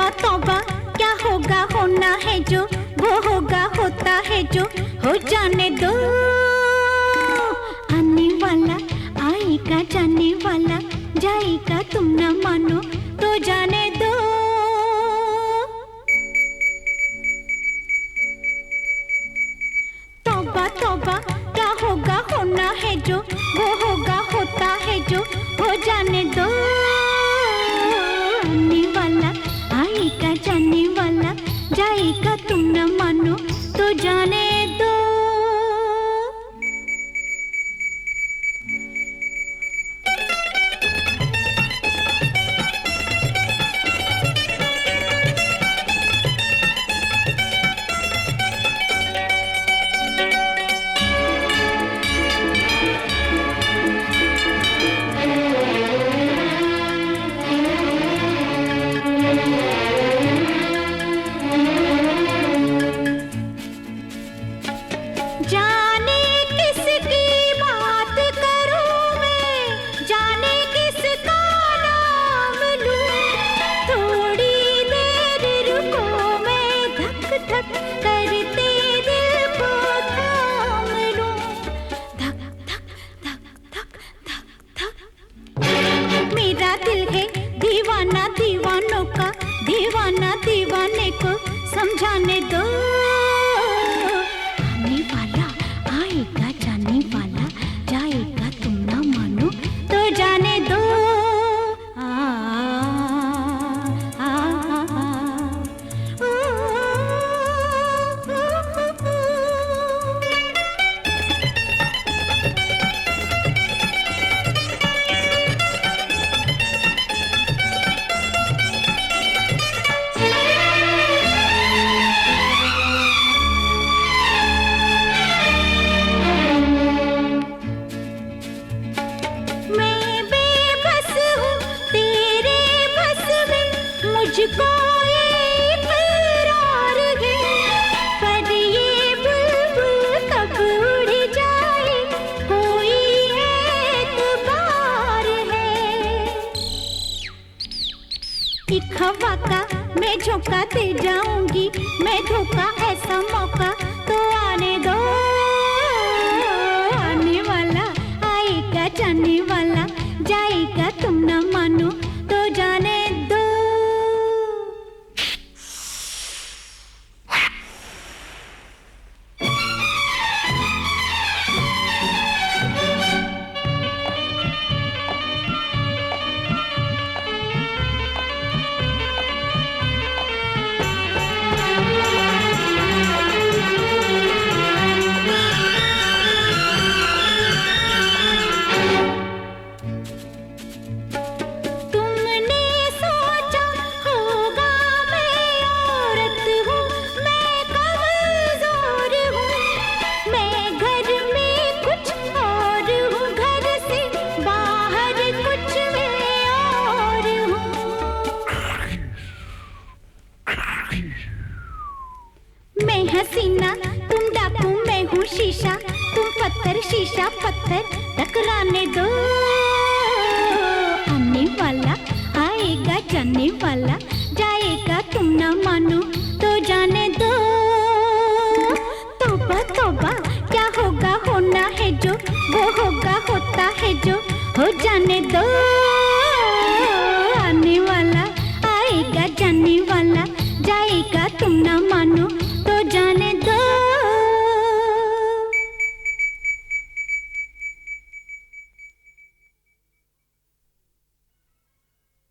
तौबा क्या होगा होना है जो, वो होगा होता है जो, हो जाने दो। आने वाला आएगा, जाने वाला जाएगा, तुम न मानो तो जाने दो। तौबा तौबा क्या होगा होना है जो, वो होगा होता है जो, हो जाने दो। आने वाला आएगा, जाने वाला जाएगा, तुम न मानो तो जाने दो। जाने किसकी बात करूं मैं, जाने किसका नाम लूं। थोड़ी देर रुको, मैं धक धक करते दिल को थाम लूं। धक धक धक धक धक धक। मेरा दिल है दीवाना दीवानों का, दीवाना दीवाने को समझाने दो। आएगा, जाने वाला जाएगा, तुम ना मानो तो जाने दो। आ, आ, आ, आ, मुझको इकरार है, पर ये बुलबुल कब उड़ जाए, कोई एतबार है। एक हवा का मैं झोंका दे जाऊंगी, मैं धोखा ऐसा मौका तो आने दो। आने वाला आएगा, जाने वाला जाएगा, तुम न मानो तो जाने दो। मैं हसीना तुम डाकू, मैं हूँ शीशा, तुम पत्थर शीशा पत्थर, टकराने दो। आने वाला आएगा, जाने वाला जाएगा, तुम न मानो तो जाने दो। तौबा तौबा क्या होगा होना है जो, वो होगा होता है जो, हो जाने दो। आने वाला